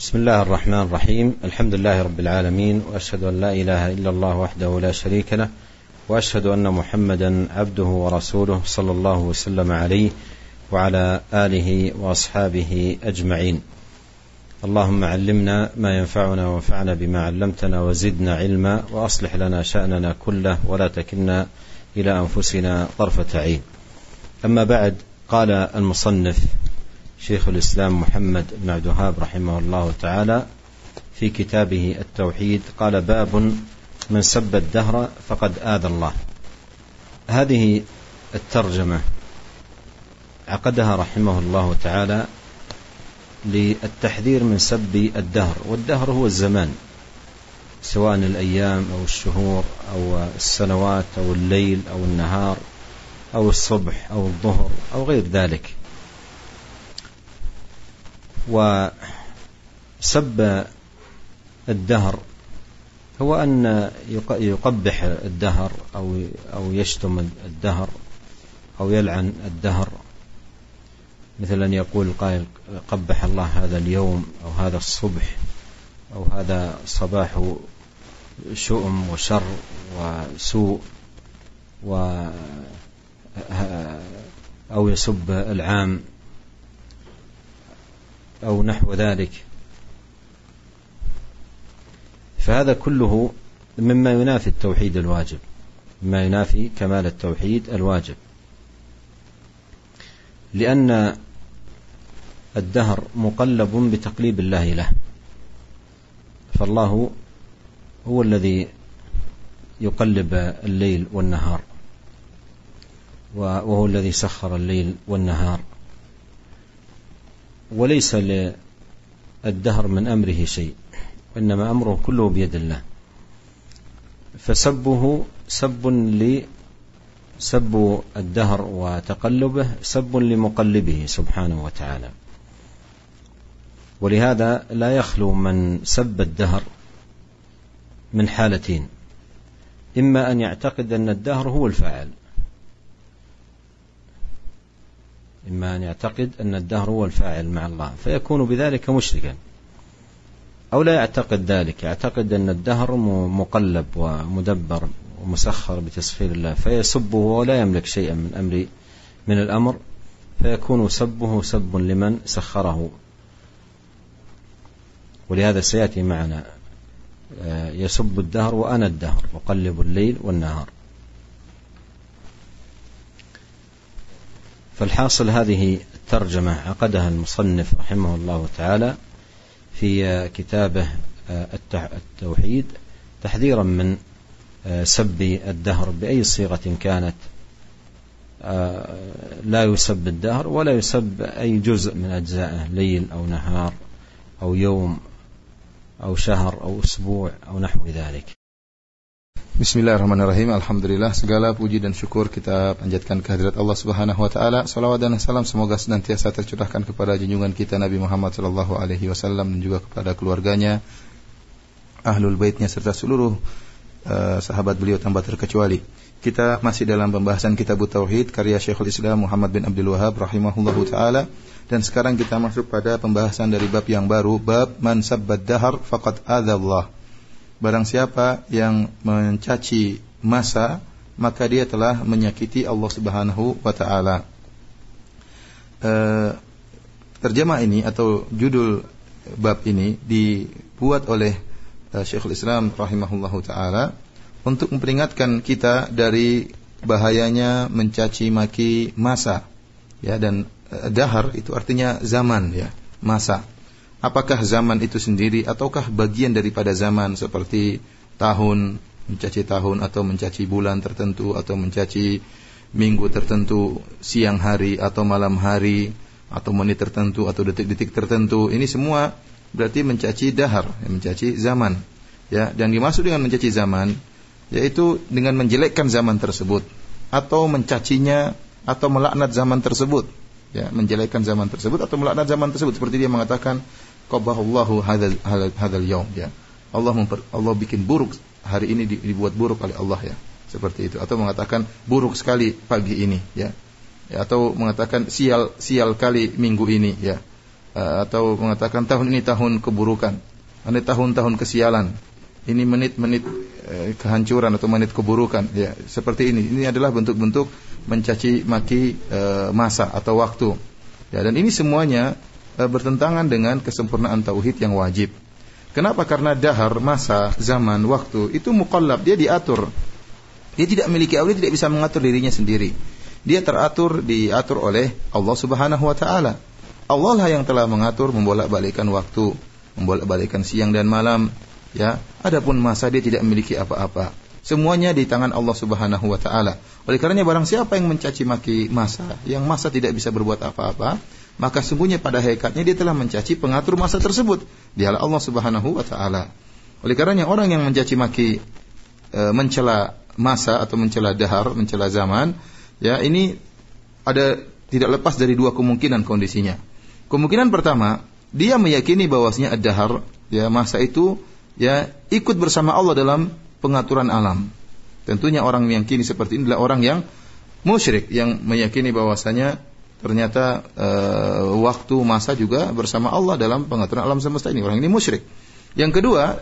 بسم الله الرحمن الرحيم. الحمد لله رب العالمين، وأشهد أن لا إله إلا الله وحده لا شريك له، وأشهد أن محمدا عبده ورسوله صلى الله وسلم عليه وعلى آله وأصحابه أجمعين. اللهم علمنا ما ينفعنا وانفعنا بما علمتنا وزدنا علما، وأصلح لنا شأننا كله ولا تكلنا إلى أنفسنا طرفة عين. أما بعد، قال المصنف شيخ الإسلام محمد بن عبد الوهاب رحمه الله تعالى في كتابه التوحيد، قال: باب من سب الدهر فقد آذى الله. هذه الترجمة عقدها رحمه الله تعالى للتحذير من سب الدهر، والدهر هو الزمان، سواء الأيام أو الشهور أو السنوات أو الليل أو النهار أو الصبح أو الظهر أو غير ذلك. وسب الدهر هو أن يقبح الدهر أو يشتم الدهر أو يلعن الدهر، مثل أن يقول القائل: قبح الله هذا اليوم أو هذا الصبح أو هذا صباح شؤم وشر وسوء، أو يسب العام أو نحو ذلك. فهذا كله مما ينافي التوحيد الواجب، مما ينافي كمال التوحيد الواجب، لأن الدهر مقلب بتقليب الله له، فالله هو الذي يقلب الليل والنهار، وهو الذي سخر الليل والنهار، وليس للدهر من أمره شيء، وإنما أمره كله بيد الله. فسبه سب الدهر وتقلبه سب لمقلبه سبحانه وتعالى. ولهذا لا يخلو من سب الدهر من حالتين: إما أن يعتقد أن الدهر هو الفاعل، إما أن يعتقد أن الدهر هو الفاعل مع الله فيكون بذلك مشركا، أو لا يعتقد ذلك، يعتقد أن الدهر مقلب ومدبر ومسخر بتسخير الله فيسبه ولا يملك شيئا من الأمر، فيكون سبه سب لمن سخره. ولهذا سيأتي معنا يسب الدهر وأنا الدهر وقلب الليل والنهار. فالحاصل هذه الترجمة عقدها المصنف رحمه الله تعالى في كتابه التوحيد تحذيرا من سب الدهر بأي صيغة كانت. لا يسب الدهر ولا يسب أي جزء من أجزائه، ليل أو نهار أو يوم أو شهر أو أسبوع أو نحو ذلك. Bismillahirrahmanirrahim. Alhamdulillah, segala puji dan syukur kita panjatkan kehadirat Allah Subhanahu wa taala. Salawat dan salam semoga senantiasa tercurahkan kepada junjungan kita Nabi Muhammad sallallahu alaihi wasallam dan juga kepada keluarganya, ahlul baitnya serta seluruh sahabat beliau tanpa terkecuali. Kita masih dalam pembahasan Kitab Tauhid karya Syekhul Islam Muhammad bin Abdul Wahhab rahimahullahu taala, dan sekarang kita masuk pada pembahasan dari bab yang baru, bab man sabbad dahar faqad adzallah. Barang siapa yang mencaci masa, maka dia telah menyakiti Allah Subhanahu wa taala. Terjemah ini atau judul bab ini dibuat oleh Syekhul Islam rahimahullahu taala untuk memperingatkan kita dari bahayanya mencaci maki masa, ya, dan dahar itu artinya zaman, ya, masa. Apakah zaman itu sendiri ataukah bagian daripada zaman, seperti tahun, mencaci tahun, atau mencaci bulan tertentu, atau mencaci minggu tertentu, siang hari atau malam hari, atau menit tertentu atau detik-detik tertentu. Ini semua berarti mencaci dahar, mencaci zaman, ya. Dan dimaksud dengan mencaci zaman yaitu dengan menjelekkan zaman tersebut atau mencacinya atau melaknat zaman tersebut, ya, menjelekkan zaman tersebut atau melaknat zaman tersebut, seperti dia mengatakan qabahallahu hadzal yaum, ya. Allah bikin buruk hari ini, dibuat buruk oleh Allah, ya. Seperti itu, atau mengatakan buruk sekali pagi ini, ya. Atau mengatakan sial kali minggu ini, ya. atau mengatakan tahun ini tahun keburukan, ini tahun-tahun kesialan, ini menit-menit kehancuran atau menit keburukan. Ya, seperti ini. Ini adalah bentuk-bentuk mencaci maki masa atau waktu. Ya, dan ini semuanya bertentangan dengan kesempurnaan tauhid yang wajib. Kenapa? Karena dahar, masa, zaman, waktu itu muqallab, dia diatur. Dia tidak memiliki awal, tidak bisa mengatur dirinya sendiri. Dia diatur oleh Allah Subhanahu wa taala. Allah lah yang telah mengatur, membolak-balikkan waktu, membolak-balikkan siang dan malam, ya. Adapun masa dia tidak memiliki apa-apa. Semuanya di tangan Allah Subhanahu wa taala. Oleh karenanya barang siapa yang mencaci maki masa, yang masa tidak bisa berbuat apa-apa, maka sungguhnya pada hakikatnya dia telah mencaci pengatur masa tersebut. Dialah Allah Subhanahu wa taala. Oleh karenanya orang yang mencaci maki mencela masa atau mencela dahar, mencela zaman, ya, ini ada tidak lepas dari dua kemungkinan kondisinya. Kemungkinan pertama, dia meyakini bahwasanya ad-dahar, ya, masa itu, ya, ikut bersama Allah dalam pengaturan alam. Tentunya orang yang meyakini seperti ini adalah orang yang musyrik, yang meyakini bahwasanya ternyata waktu masa juga bersama Allah dalam pengaturan alam semesta ini. Orang ini musyrik. Yang kedua,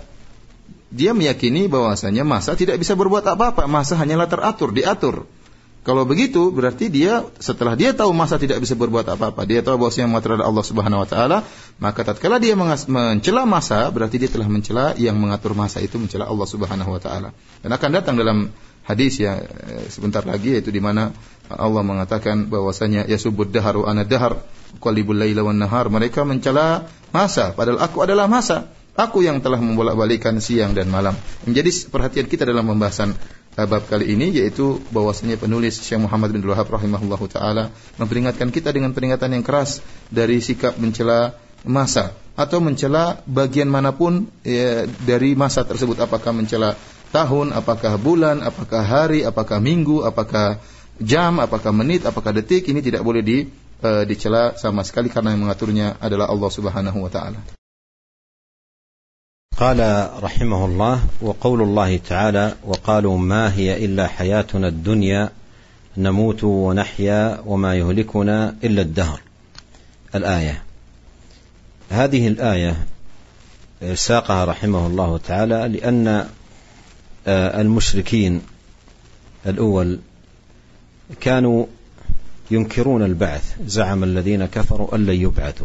dia meyakini bahwasanya masa tidak bisa berbuat apa-apa, masa hanyalah teratur, diatur. Kalau begitu berarti dia setelah dia tahu masa tidak bisa berbuat apa-apa, dia tahu bahwasanya yang mengatur adalah Allah Subhanahu wa taala, maka tatkala dia mencela masa, berarti dia telah mencela yang mengatur masa itu, mencela Allah Subhanahu wa taala. Dan akan datang dalam hadis ya sebentar lagi, yaitu di mana Allah mengatakan bahwasanya yasubbud daharu ana dahar qalibul laila wan nahar, mereka mencela masa padahal aku adalah masa. Aku yang telah membolak-balikan siang dan malam. Menjadi perhatian kita dalam pembahasan bab kali ini, yaitu bahwasanya penulis Syekh Muhammad bin Abdul Wahhab rahimahullahu taala memperingatkan kita dengan peringatan yang keras dari sikap mencela masa atau mencela bagian manapun dari masa tersebut, apakah mencela tahun, apakah bulan, apakah hari, apakah minggu, apakah jam, apakah menit, apakah detik. Ini tidak boleh dicela sama sekali karena yang mengaturnya adalah Allah Subhanahu wa taala. قال رحمه الله: وقول الله تعالى: وقالوا ما هي إلا حياتنا الدنيا نموت ونحيا وما يهلكنا إلا الدهر. الآية. هذه الآية ساقها رحمه الله تعالى لأن المشركين الأول كانوا ينكرون البعث، زعم الذين كفروا أن لن يبعثوا،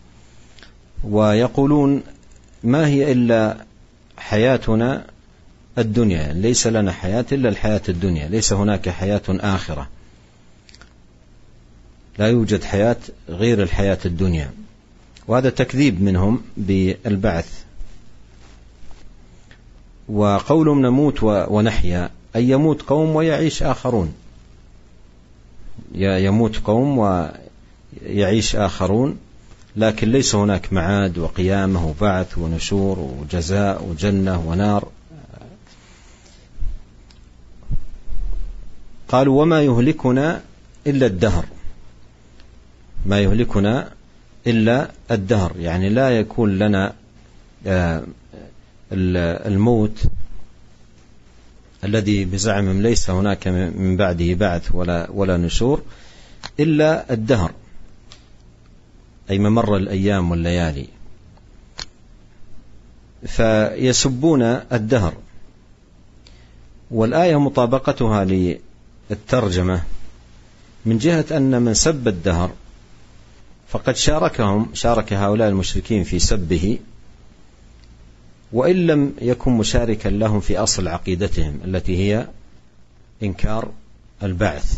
ويقولون ما هي إلا حياتنا الدنيا، ليس لنا حياة إلا الحياة الدنيا، ليس هناك حياة آخرة، لا يوجد حياة غير الحياة الدنيا. وهذا تكذيب منهم بالبعث. وقولهم نموت ونحيا أي يموت قوم ويعيش آخرون، يموت قوم ويعيش آخرون، لكن ليس هناك معاد وقيامة وبعث ونشور وجزاء وجنة ونار. قالوا وما يهلكنا إلا الدهر، ما يهلكنا إلا الدهر، يعني لا يكون لنا الموت الذي بزعمهم ليس هناك من بعده بعث ولا نشور إلا الدهر، أي ممر الأيام والليالي. فيسبون الدهر. والآية مطابقتها للترجمة من جهة أن من سب الدهر فقد شارك هؤلاء المشركين في سبه، وإن لم يكن مشاركا لهم في أصل عقيدتهم التي هي إنكار البعث.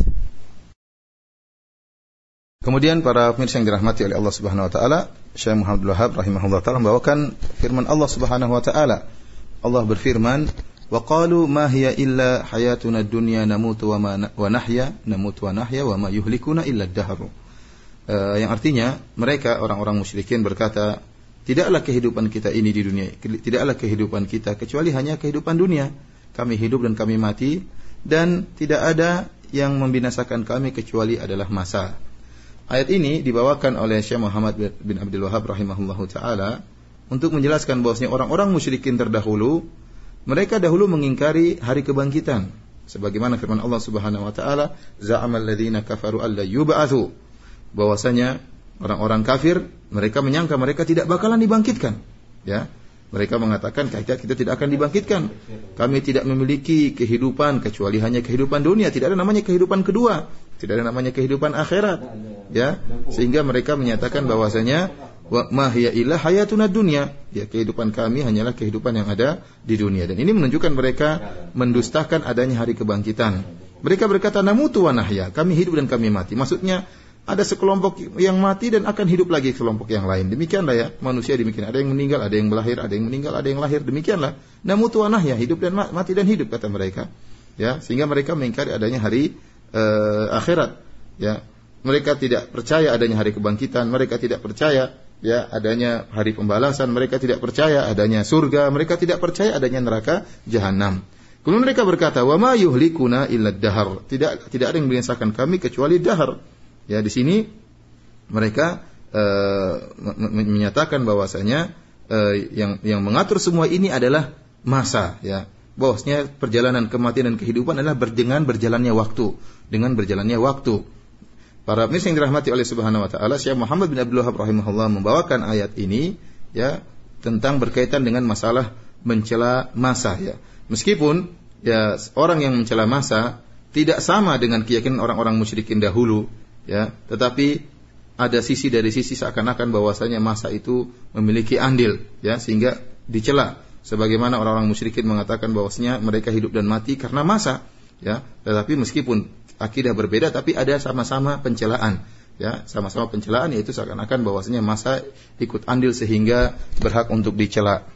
Kemudian para pemirsa yang dirahmati oleh Allah Subhanahu wa taala, Syekh Muhammad bin Abdul Wahhab rahimahullah taala membawakan firman Allah Subhanahu wa taala. Allah berfirman, "Wa qalu ma hiya illa hayatuna ad-dunya namutu wa nahya wa ma yuhlikuna illa ad-dahr." Yang artinya mereka orang-orang musyrikin berkata, tidaklah kehidupan kita ini di dunia, tidaklah kehidupan kita kecuali hanya kehidupan dunia. Kami hidup dan kami mati, dan tidak ada yang membinasakan kami kecuali adalah masa. Ayat ini dibawakan oleh Syekh Muhammad bin Abdul Wahhab rahimahullahu taala untuk menjelaskan bahwasanya orang-orang musyrikin terdahulu, mereka dahulu mengingkari hari kebangkitan. Sebagaimana firman Allah Subhanahu wa taala, "Za'amal ladzina kafaru alla yub'atsu." Bahwasanya Orang-orang kafir, mereka menyangka mereka tidak bakalan dibangkitkan. Ya, mereka mengatakan kita tidak akan dibangkitkan. Kami tidak memiliki kehidupan kecuali hanya kehidupan dunia. Tidak ada namanya kehidupan kedua. Tidak ada namanya kehidupan akhirat. Ya, sehingga mereka menyatakan bahwasanya wa ma hiya illa hayatuna dunya. Ya, kehidupan kami hanyalah kehidupan yang ada di dunia. Dan ini menunjukkan mereka mendustakan adanya hari kebangkitan. Mereka berkata namutu wa nahya, kami hidup dan kami mati. Maksudnya ada sekelompok yang mati dan akan hidup lagi kelompok yang lain. Demikianlah ya, manusia demikian. Ada yang meninggal, ada yang melahir, ada yang meninggal, ada yang lahir. Demikianlah. Namutu wa nahya, hidup dan mati dan hidup kata mereka. Ya, sehingga mereka mengingkari adanya hari akhirat. Ya, mereka tidak percaya adanya hari kebangkitan, mereka tidak percaya ya adanya hari pembalasan, mereka tidak percaya adanya surga, mereka tidak percaya adanya neraka jahanam. Kemudian mereka berkata, "Wa ma yuhlikuna illa ad-dahr." Tidak ada yang membinasakan kami kecuali dahar. Ya, di sini mereka menyatakan bahwasanya yang mengatur semua ini adalah masa, ya. Bahwasanya perjalanan kematian dan kehidupan adalah dengan berjalannya waktu. Para pemirsa yang dirahmati oleh Subhanahu wa taala, Syekh Muhammad bin Abdul Wahhab rahimahullah membawakan ayat ini ya tentang berkaitan dengan masalah mencela masa ya. Meskipun ya orang yang mencela masa tidak sama dengan keyakinan orang-orang musyrikin dahulu ya, tetapi ada sisi dari sisi seakan-akan bahwasanya masa itu memiliki andil ya, sehingga dicela sebagaimana orang-orang musyrikin mengatakan bahwasanya mereka hidup dan mati karena masa ya. Tetapi meskipun akidah berbeda tapi ada sama-sama pencelaan ya, sama-sama pencelaan, yaitu seakan-akan bahwasanya masa ikut andil sehingga berhak untuk dicela.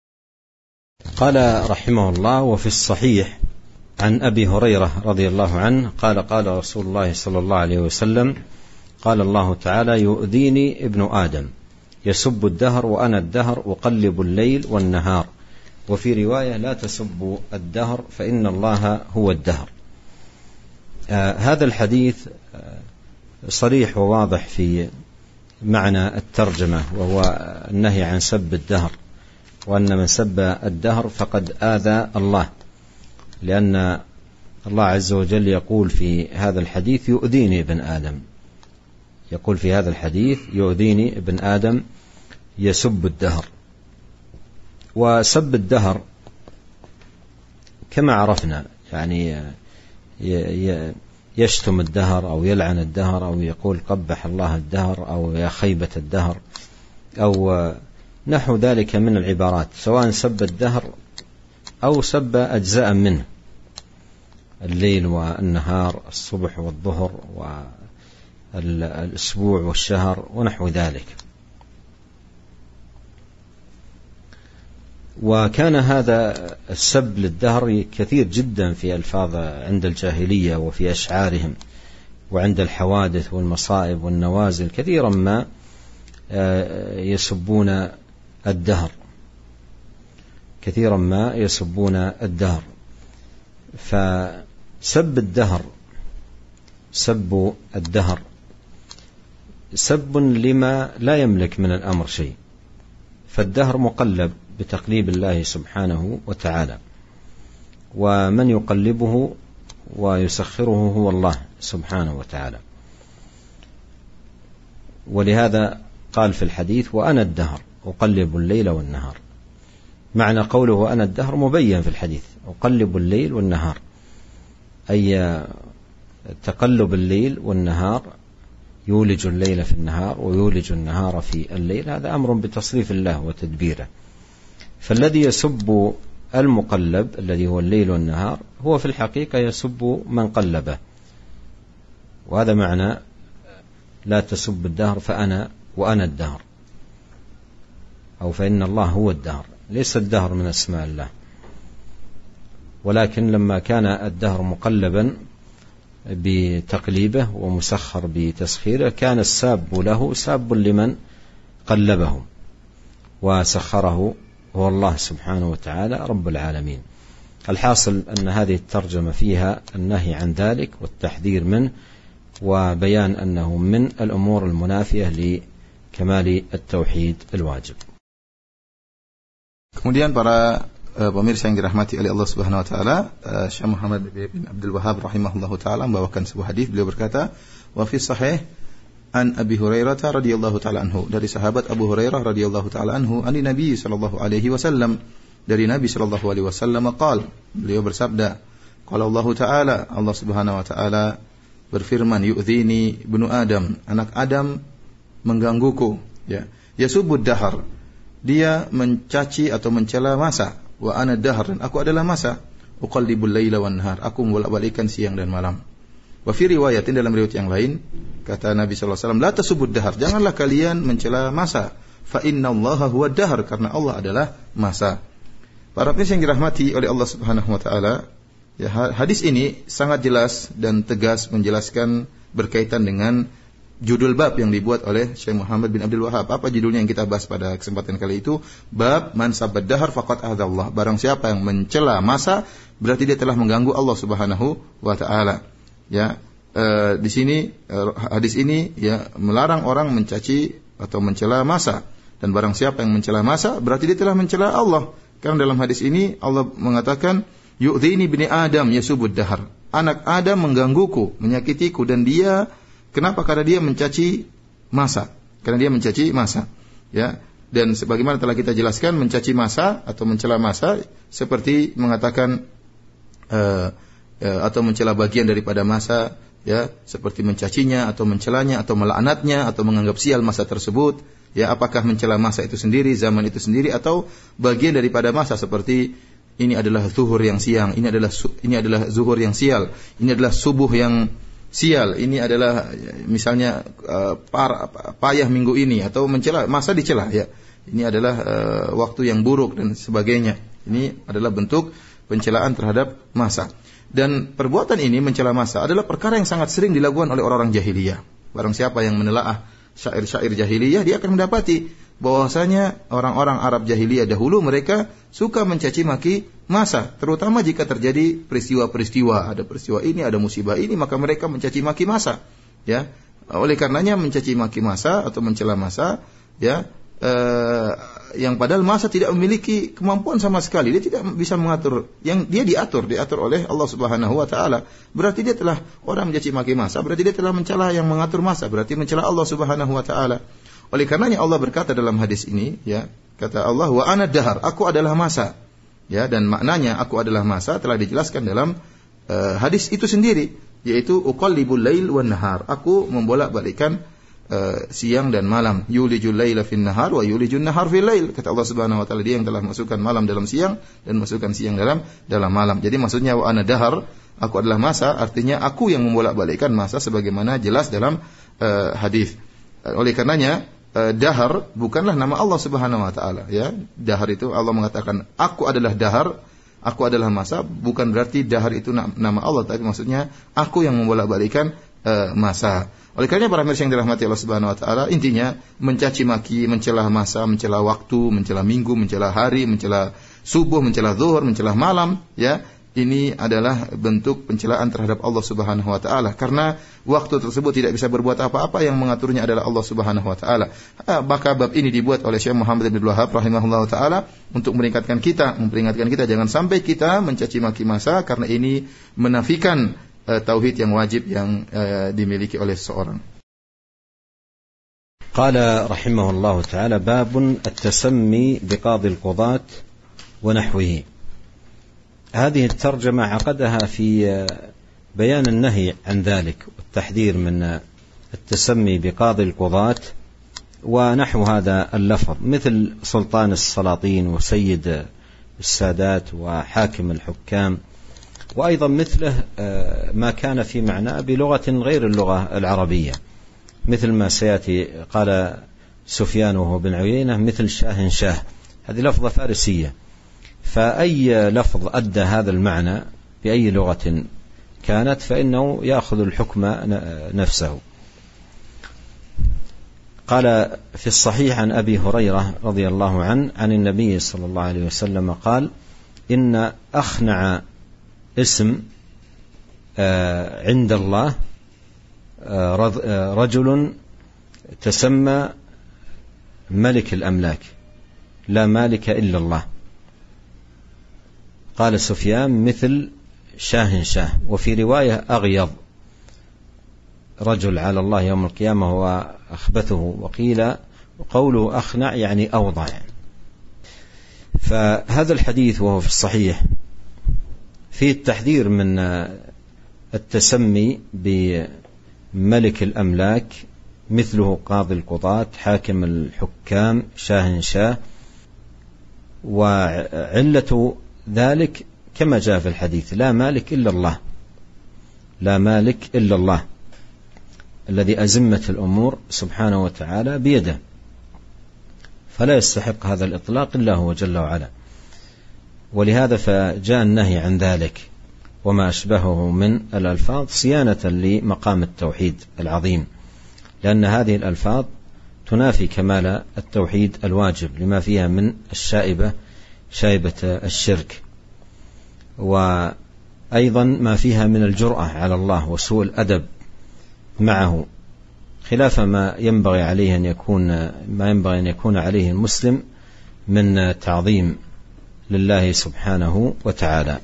Qala rahimahullah wa fi sahih عن أبي هريرة رضي الله عنه قال رسول الله صلى الله عليه وسلم قال الله تعالى يؤذيني ابن آدم يسب الدهر وأنا الدهر أقلب الليل والنهار وفي رواية لا تسبوا الدهر فإن الله هو الدهر. هذا الحديث صريح وواضح في معنى الترجمة، وهو النهي عن سب الدهر، وأن من سب الدهر فقد آذى الله، لأن الله عز وجل يقول في هذا الحديث يؤذيني ابن آدم، يقول في هذا الحديث يؤذيني ابن آدم يسب الدهر. وسب الدهر كما عرفنا يعني يشتم الدهر أو يلعن الدهر أو يقول قبح الله الدهر أو يا خيبة الدهر أو نحو ذلك من العبارات، سواء سب الدهر أو سب أجزاء منه، الليل والنهار، الصبح والظهر والأسبوع والشهر ونحو ذلك. وكان هذا السب للدهر كثير جدا في ألفاظ عند الجاهلية وفي أشعارهم وعند الحوادث والمصائب والنوازل، كثيرا ما يسبون الدهر، كثيرا ما يسبون الدهر. فسب الدهر سب لما لا يملك من الأمر شيء، فالدهر مقلب بتقليب الله سبحانه وتعالى، ومن يقلبه ويسخره هو الله سبحانه وتعالى. ولهذا قال في الحديث وأنا الدهر أقلب الليل والنهار. معنى قوله أنا الدهر مبين في الحديث، أقلب الليل والنهار، أي تقلب الليل والنهار، يولج الليل في النهار ويولج النهار في الليل، هذا أمر بتصريف الله وتدبيره. فالذي يسب المقلب الذي هو الليل والنهار هو في الحقيقة يسب من قلبه، وهذا معنى لا تسب الدهر وأنا الدهر، أو فإن الله هو الدهر. ليس الدهر من أسماء الله، ولكن لما كان الدهر مقلبا بتقليبه ومسخر بتسخيره كان الساب له ساب لمن قلبه وسخره هو الله سبحانه وتعالى رب العالمين. الحاصل أن هذه الترجمة فيها النهي عن ذلك والتحذير منه، وبيان أنه من الأمور المنافية لكمال التوحيد الواجب. Kemudian para pemirsa yang dirahmati oleh Allah Subhanahu wa taala, Syekh Muhammad bin Abdul Wahhab rahimahullahu taala membawakan sebuah hadis. Beliau berkata, "Wa fi sahih an Abi Hurairah radhiyallahu taala anhu, dari sahabat Abu Hurairah radhiyallahu taala anhu, ani Nabi sallallahu alaihi wasallam, dari Nabi sallallahu alaihi wasallam qaal, beliau bersabda, qala Allah taala, Allah Subhanahu wa taala berfirman, yu'dhini ibnu Adam, anak Adam menggangguku, ya. Yasubud dahar, dia mencaci atau mencela masa, wa ana dahar, dan aku adalah masa, uqallibul laila wan nahar, aku membolak-balikkan siang dan malam. Wa fi riwayatin, dalam riwayat yang lain, kata Nabi sallallahu alaihi wasallam, la tasubud dahar, janganlah kalian mencela masa, fa innallaha huwa dahar, karena Allah adalah masa. Para pendengar yang dirahmati oleh Allah Subhanahu wa taala, ya, hadis ini sangat jelas dan tegas menjelaskan berkaitan dengan judul bab yang dibuat oleh Syekh Muhammad bin Abdul Wahhab. Apa judulnya yang kita bahas pada kesempatan kali itu? Bab man sabbad dahar faqad adzallah. Barang siapa yang mencela masa, berarti dia telah mengganggu Allah Subhanahu wa taala. Ya, di sini hadis ini ya melarang orang mencaci atau mencela masa, dan barang siapa yang mencela masa berarti dia telah mencela Allah. Karena dalam hadis ini Allah mengatakan yu'dhini bani Adam yasubud dahar, anak Adam menggangguku, menyakitiku, dan dia kenapa? Karena dia mencaci masa. Karena dia mencaci masa. Ya, dan sebagaimana telah kita jelaskan, mencaci masa atau mencela masa seperti mengatakan atau mencela bagian daripada masa, ya, seperti mencacinya atau mencelanya atau melaknatnya atau menganggap sial masa tersebut. Ya, apakah mencela masa itu sendiri, zaman itu sendiri, atau bagian daripada masa, seperti ini adalah zuhur yang siang, ini adalah zuhur yang sial, ini adalah subuh yang sial, ini adalah misalnya payah minggu ini, atau mencela masa dicela, ya. Ini adalah waktu yang buruk dan sebagainya. Ini adalah bentuk pencelaan terhadap masa. Dan perbuatan ini, mencela masa, adalah perkara yang sangat sering dilakukan oleh orang-orang jahiliyah. Barang siapa yang menelaah syair-syair jahiliyah, dia akan mendapati bahwasanya orang-orang Arab jahiliyah dahulu mereka suka mencaci maki masa, terutama jika terjadi peristiwa-peristiwa, ada peristiwa ini, ada musibah ini, maka mereka mencaci maki masa, ya. Oleh karenanya mencaci maki masa atau mencela masa, ya, yang padahal masa tidak memiliki kemampuan sama sekali, dia tidak bisa mengatur, yang dia diatur oleh Allah Subhanahu wa taala. Berarti dia telah, orang mencaci maki masa berarti dia telah mencela yang mengatur masa, berarti mencela Allah Subhanahu wa taala. Oleh karenanya Allah berkata dalam hadis ini, ya, kata Allah, wa ana dahar, aku adalah masa. Ya, dan maknanya aku adalah masa telah dijelaskan dalam hadis itu sendiri, yaitu uqallibul lail wan nahar, aku membolak-balikkan siang dan malam. Yulijul laila fin nahar wa yulijun nahar fil lail, kata Allah Subhanahu wa taala, dia yang telah masukkan malam dalam siang dan masukkan siang dalam malam. Jadi maksudnya wa ana dahar, aku adalah masa, artinya aku yang membolak-balikkan masa sebagaimana jelas dalam hadis. Oleh karenanya dahar bukanlah nama Allah Subhanahu wa taala, ya. Dahar itu Allah mengatakan aku adalah dahar, aku adalah masa, bukan berarti dahar itu nama Allah, tapi maksudnya aku yang membolak-balikkan masa. Oleh karenanya para mirsa yang dirahmati Allah Subhanahu wa taala, intinya mencaci maki, mencela masa, mencela waktu, mencela minggu, mencela hari, mencela subuh, mencela zuhur, mencela malam, ya. Ini adalah bentuk pencelaan terhadap Allah Subhanahu wa taala, karena waktu tersebut tidak bisa berbuat apa-apa, yang mengaturnya adalah Allah Subhanahu wa taala. Maka bab ini dibuat oleh Syekh Muhammad bin Abdul Wahhab rahimahullahu taala untuk memperingatkan kita jangan sampai kita mencaci maki masa, karena ini menafikan tauhid yang wajib yang dimiliki oleh seseorang. Qala rahimahullahu taala babun at-tasammi biqadhi al-qudat wa nahwihi. هذه الترجمة عقدها في بيان النهي عن ذلك والتحذير من التسمي بقاضي القضاة ونحو هذا اللفظ، مثل سلطان السلاطين وسيد السادات وحاكم الحكام، وأيضا مثله ما كان في معناه بلغة غير اللغة العربية، مثل ما سيأتي قال سفيان وهو بن عيينة مثل شاه شاه، هذه لفظة فارسية. فأي لفظ أدى هذا المعنى بأي لغة كانت فإنه يأخذ الحكم نفسه. قال في الصحيح عن أبي هريرة رضي الله عنه عن النبي صلى الله عليه وسلم قال إن أخنع اسم عند الله رجل تسمى ملك الأملاك لا مالك إلا الله. قال سفيان مثل شاه شاه، وفي رواية أغيض رجل على الله يوم القيامة هو أخبثه، وقيل قوله أخنع يعني أوضع. فهذا الحديث وهو في الصحيح فيه التحذير من التسمي بملك الأملاك، مثله قاضي القضاة، حاكم الحكام، شاهنشاه. وعلة ذلك كما جاء في الحديث: لا مالك إلا الله، لا مالك إلا الله الذي أزمة الأمور سبحانه وتعالى بيده، فلا يستحق هذا الإطلاق إلا هو جل وعلا. ولهذا فجاء النهي عن ذلك وما أشبهه من الألفاظ صيانة لمقام التوحيد العظيم، لأن هذه الألفاظ تنافي كمال التوحيد الواجب لما فيها من الشائبة، شائبة الشرك، وأيضا ما فيها من الجرأة على الله وسوء الأدب معه، خلاف ما ينبغي أن يكون عليه المسلم من تعظيم لله subhanahu wa ta'ala.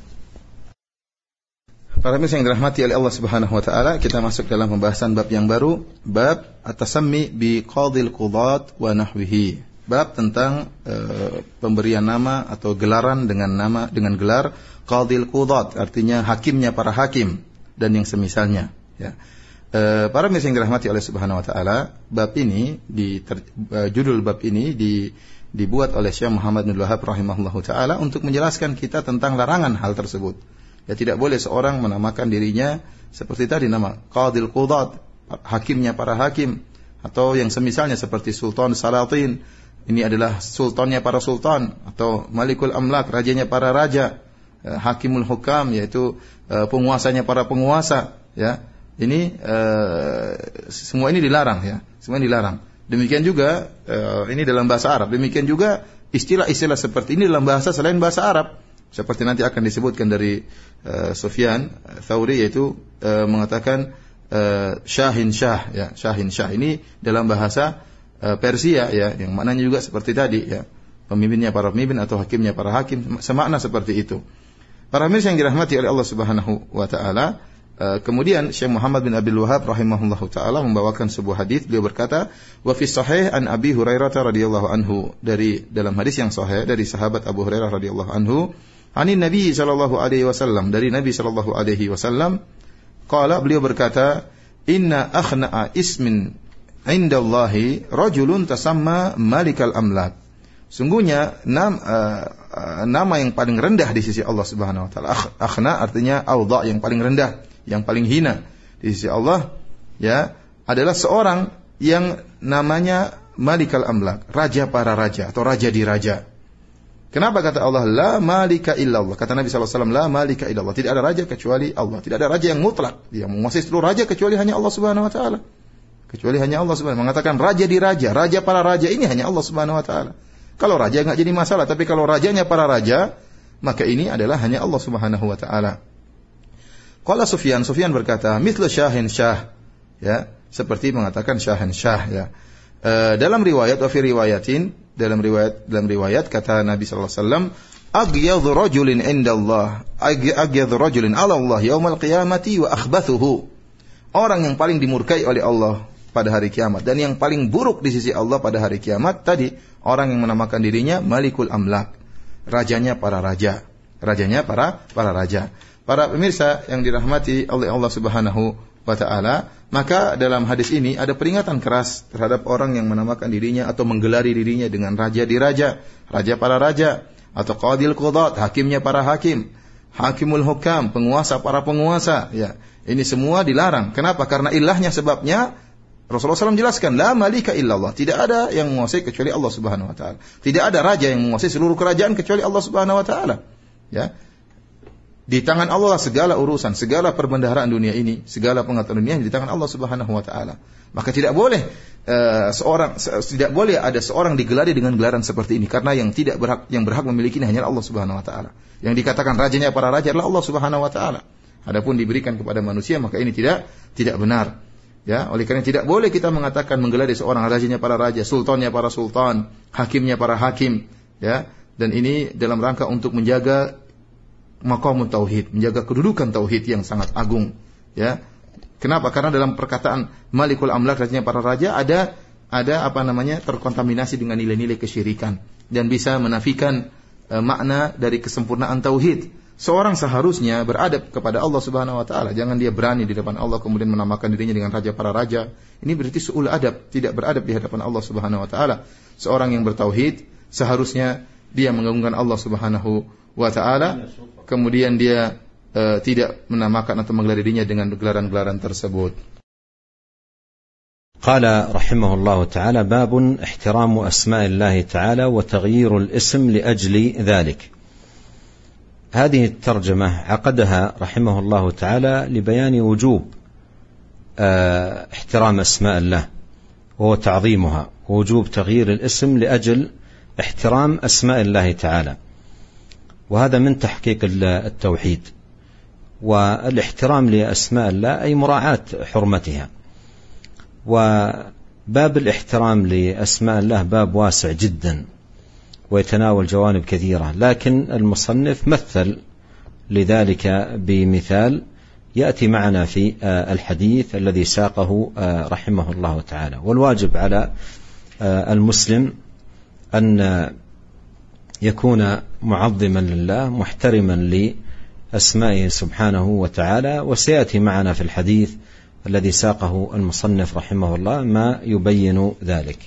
Para pemirsa yang dirahmati oleh Allah Subhanahu wa taala, kita masuk dalam pembahasan bab yang baru, bab at-tasammi bi qadhil qudat wa nahwihi. Bab tentang pemberian nama atau gelaran dengan gelar qadhil qudat, artinya hakimnya para hakim dan yang semisalnya, ya. Para pemirsa yang dirahmati oleh Subhanahu wa taala, bab ini judul bab ini dibuat oleh Syekh Muhammad bin Wahab rahimahullahu taala untuk menjelaskan kita tentang larangan hal tersebut. Ya, tidak boleh seorang menamakan dirinya seperti tadi nama Qadil Qudat, hakimnya para hakim, atau yang semisalnya seperti Sultan Salatin, ini adalah sultannya para sultan, atau Malikul Amlak, rajanya para raja, Hakimul Hukam, yaitu penguasanya para penguasa, ya. Ini semua ini dilarang, ya. Semua ini dilarang. Demikian juga ini dalam bahasa Arab. Demikian juga istilah-istilah seperti ini dalam bahasa selain bahasa Arab. Seperti nanti akan disebutkan dari Sufyan Tsauri, yaitu mengatakan Syahin Syah, ya, Syahin Syah. Ini dalam bahasa Persia, ya, yang maknanya juga seperti tadi, ya. Pemimpinnya para pemimpin atau hakimnya para hakim, semakna seperti itu. Para pemirsa yang dirahmati oleh Allah Subhanahu wa taala, kemudian Syekh Muhammad bin Abdul Wahhab rahimahullahu taala membawakan sebuah hadis. Beliau berkata, wa fi sahih an Abi Hurairah radhiyallahu anhu, dari dalam hadis yang sahih dari sahabat Abu Hurairah radhiyallahu anhu, anin Nabi sallallahu alaihi wasallam, dari Nabi sallallahu alaihi wasallam, qala, beliau berkata, inna akhna'a ismin indallahi rajulun tasamma malikal amlak. Sungguhnya nama yang paling rendah di sisi Allah Subhanahu wa taala. Akhna artinya awdha, yang paling rendah, yang paling hina di sisi Allah, ya, adalah seorang yang namanya Malikal Amlak, raja para raja atau raja di raja. Kenapa kata Allah la malika illallah? Kata Nabi sallallahu alaihi wasallam la malika illallah, tidak ada raja kecuali Allah, tidak ada raja yang mutlak, dia menguasai seluruh raja kecuali hanya Allah Subhanahu wa taala. Kecuali hanya Allah Subhanahu, mengatakan raja di raja, raja para raja, ini hanya Allah Subhanahu wa taala. Kalau raja enggak jadi masalah, tapi kalau rajanya para raja, maka ini adalah hanya Allah Subhanahu wa taala. Qala Sufyan berkata, mithlu Syahin Syah, ya, seperti mengatakan Syahin Syah, ya. Dalam riwayat wa fi riwayatin, dalam riwayat kata Nabi sallallahu alaihi wasallam, aghyadhu rajulin indallah, aghyadhu rajulin ala Allah yaumal qiyamati wa akhbathuhu. Orang yang paling dimurkai oleh Allah pada hari kiamat dan yang paling buruk di sisi Allah pada hari kiamat tadi, orang yang menamakan dirinya Malikul Amlak, rajanya para raja, rajanya para raja. Para pemirsa yang dirahmati oleh Allah Subhanahu wa taala, maka dalam hadis ini ada peringatan keras terhadap orang yang menamakan dirinya atau menggelari dirinya dengan raja di raja, raja para raja, atau Qadil Qudat, hakimnya para hakim, Hakimul Hukam, penguasa para penguasa, ya. Ini semua dilarang. Kenapa? Karena ilahnya, sebabnya Rasulullah SAW jelaskan, la malika illallah, tidak ada yang menguasai kecuali Allah Subhanahu wa taala. Tidak ada raja yang menguasai seluruh kerajaan kecuali Allah Subhanahu wa taala. Ya. Di tangan Allah segala urusan, segala perbendaharaan dunia ini, segala pengetahuan dunia di tangan Allah Subhanahu wa taala. Maka tidak boleh tidak boleh ada seorang digelari dengan gelaran seperti ini, karena yang berhak memilikinya hanya Allah Subhanahu wa taala. Yang dikatakan rajanya para raja adalah Allah Subhanahu wa taala. Adapun diberikan kepada manusia, maka ini tidak benar. Ya, oleh karena tidak boleh kita mengatakan menggelari seorang rajanya para raja, sultannya para sultan, hakimnya para hakim, ya. Dan ini dalam rangka untuk menjaga maqam tauhid, menjaga kedudukan tauhid yang sangat agung, ya. Kenapa? Karena dalam perkataan Malikul Amlak, rajanya para raja, ada terkontaminasi dengan nilai-nilai kesyirikan dan bisa menafikan makna dari kesempurnaan tauhid. Seorang seharusnya beradab kepada Allah Subhanahu wa taala. Jangan dia berani di depan Allah kemudian menamakan dirinya dengan raja para raja. Ini berarti su'ul adab, tidak beradab di hadapan Allah Subhanahu wa taala. Seorang yang bertauhid seharusnya dia mengagungkan Allah Subhanahu wa taala, kemudian dia tidak menamakan atau menggelar dirinya dengan gelaran-gelaran tersebut. قال رحمه الله تعالى: باب احترام أسماء الله تعالى وتغيير الاسم لأجل ذلك. هذه الترجمة عقدها رحمه الله تعالى لبيان وجوب احترام أسماء الله وهو تعظيمها، ووجوب تغيير الاسم لأجل احترام أسماء الله تعالى، وهذا من تحقيق التوحيد. والاحترام لأسماء الله أي مراعاة حرمتها. وباب الاحترام لأسماء الله باب واسع جدا ويتناول جوانب كثيرة، لكن المصنف مثل لذلك بمثال يأتي معنا في الحديث الذي ساقه رحمه الله تعالى. والواجب على المسلم أن يكون معظما لله محترما لأسمائه سبحانه وتعالى، وسيأتي معنا في الحديث الذي ساقه المصنف رحمه الله ما يبين ذلك.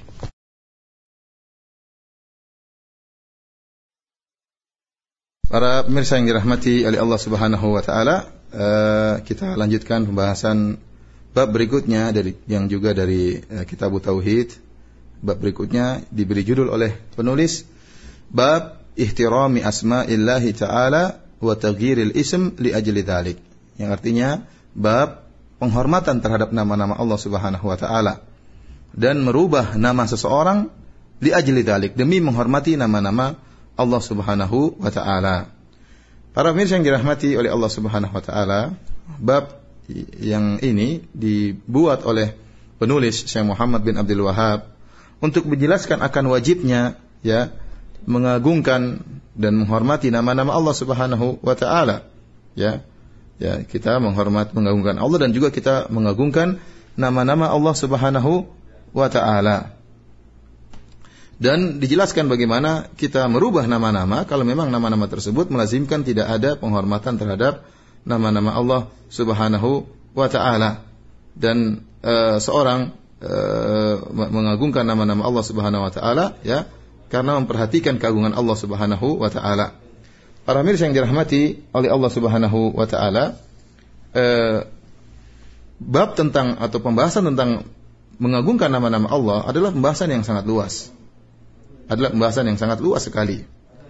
Para pemirsa yang dirahmati oleh Allah Subhanahu wa taala, kita lanjutkan pembahasan bab berikutnya yang juga dari Kitab Tauhid. Bab berikutnya diberi judul oleh penulis bab ihtirami asma'illahi ta'ala wa taghyiril ism li ajli dzalik, yang artinya bab penghormatan terhadap nama-nama Allah Subhanahu wa taala dan merubah nama seseorang li ajli dzalik, demi menghormati nama-nama Allah Subhanahu wa taala. Para pemirsa yang dirahmati oleh Allah Subhanahu wa taala, bab yang ini dibuat oleh penulis Syekh Muhammad bin Abdul Wahhab untuk menjelaskan akan wajibnya mengagungkan dan menghormati nama-nama Allah Subhanahu wa taala. Kita mengagungkan Allah dan juga kita mengagungkan nama-nama Allah Subhanahu wa taala. Dan dijelaskan bagaimana kita merubah nama-nama kalau memang nama-nama tersebut melazimkan tidak ada penghormatan terhadap nama-nama Allah Subhanahu wa taala. Dan seorang mengagungkan nama-nama Allah Subhanahu wa taala karena memperhatikan keagungan Allah Subhanahu wa taala. Para pemirsa yang dirahmati oleh Allah Subhanahu wa taala, bab tentang atau pembahasan tentang mengagungkan nama-nama Allah adalah pembahasan yang sangat luas. Adalah pembahasan yang sangat luas sekali.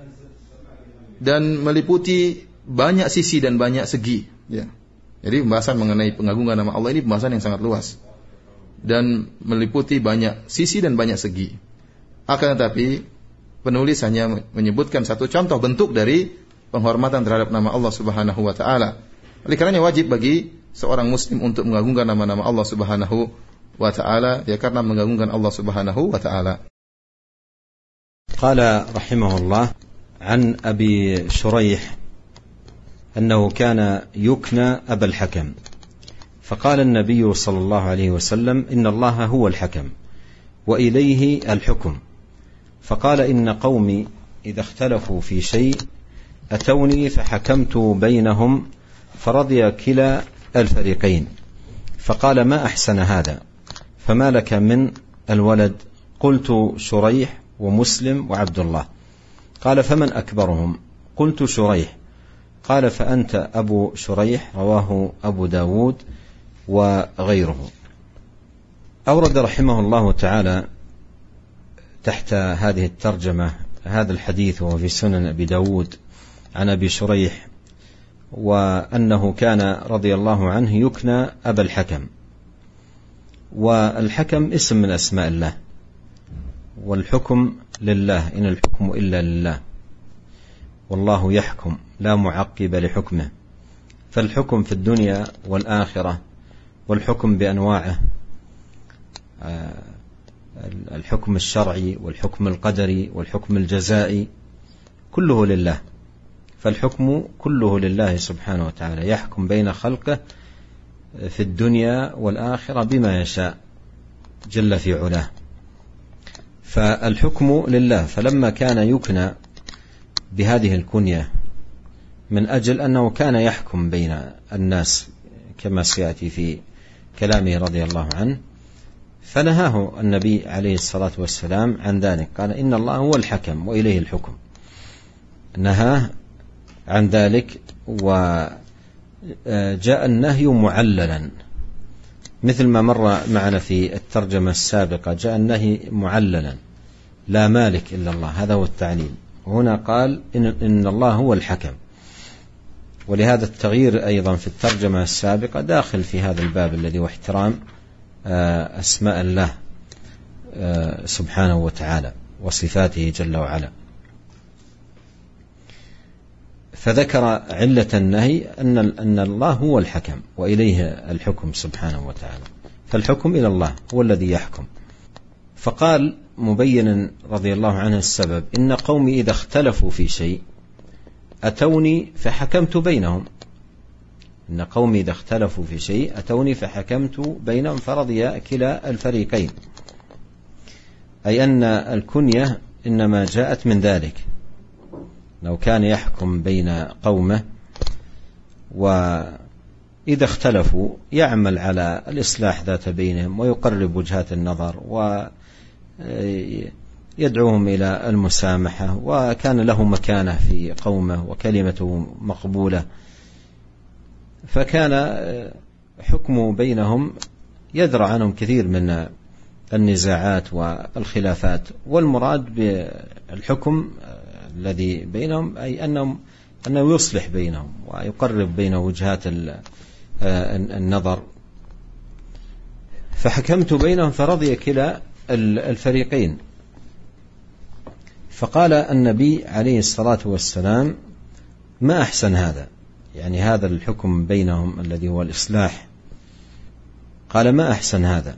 Dan meliputi banyak sisi dan banyak segi, Jadi pembahasan mengenai pengagungan nama Allah ini pembahasan yang sangat luas dan meliputi banyak sisi dan banyak segi. Akan tetapi penulis hanya menyebutkan satu contoh bentuk dari penghormatan terhadap nama Allah Subhanahu wa taala. Oleh karenanya wajib bagi seorang muslim untuk mengagungkan nama-nama Allah Subhanahu wa taala, karena mengagungkan Allah Subhanahu wa taala. قال رحمه الله عن أبي شريح أنه كان يكنى أبا الحكم، فقال النبي صلى الله عليه وسلم: إن الله هو الحكم وإليه الحكم. فقال: إن قومي إذا اختلفوا في شيء أتوني فحكمت بينهم فرضي كلا الفريقين. فقال: ما أحسن هذا، فما لك من الولد؟ قلت: شريح ومسلم وعبد الله. قال: فمن أكبرهم؟ قلت: شريح. قال: فأنت أبو شريح. رواه أبو داود وغيره. أورد رحمه الله تعالى تحت هذه الترجمة هذا الحديث وهو في سنن أبي داود عن أبي شريح، وأنه كان رضي الله عنه يكنى أبا الحكم. والحكم اسم من أسماء الله، والحكم لله، إن الحكم إلا لله، والله يحكم لا معقب لحكمه. فالحكم في الدنيا والآخرة، والحكم بأنواعه، الحكم الشرعي والحكم القدري والحكم الجزائي كله لله. فالحكم كله لله سبحانه وتعالى، يحكم بين خلقه في الدنيا والآخرة بما يشاء جل في علاه. فالحكم لله، فلما كان يكنى بهذه الكنية من أجل أنه كان يحكم بين الناس كما سيأتي في كلامه رضي الله عنه، فنهاه النبي عليه الصلاة والسلام عن ذلك، قال إن الله هو الحكم وإليه الحكم، نهاه عن ذلك. وجاء النهي معللا مثل ما مر معنا في الترجمة السابقة، جاء النهي معللا لا مالك إلا الله، هذا هو التعليل. هنا قال إن الله هو الحكم، ولهذا التغيير أيضا في الترجمة السابقة داخل في هذا الباب الذي هو احترام أسماء الله سبحانه وتعالى وصفاته جل وعلا. فذكر علة النهي أن الله هو الحكم وإليه الحكم سبحانه وتعالى، فالحكم إلى الله هو الذي يحكم. فقال مبينا رضي الله عنه السبب: إن قومي إذا اختلفوا في شيء أتوني فحكمت بينهم. إن قومي إذا اختلفوا في شيء أتوني فحكمت بينهم فرضي كلا الفريقين، أي أن الكنية إنما جاءت من ذلك، لو كان يحكم بين قومه وإذا اختلفوا يعمل على الإصلاح ذات بينهم ويقرب وجهات النظر ويدعوهم إلى المسامحة، وكان له مكانة في قومه وكلمته مقبولة، فكان حكمه بينهم يدرع عنهم كثير من النزاعات والخلافات. والمراد بالحكم الذي بينهم أي أنه يصلح بينهم ويقرب بين وجهات النظر. فحكمت بينهم فرضي كلا الفريقين. فقال النبي عليه الصلاة والسلام: ما أحسن هذا، يعني هذا الحكم بينهم الذي هو الإصلاح. قال: ما أحسن هذا.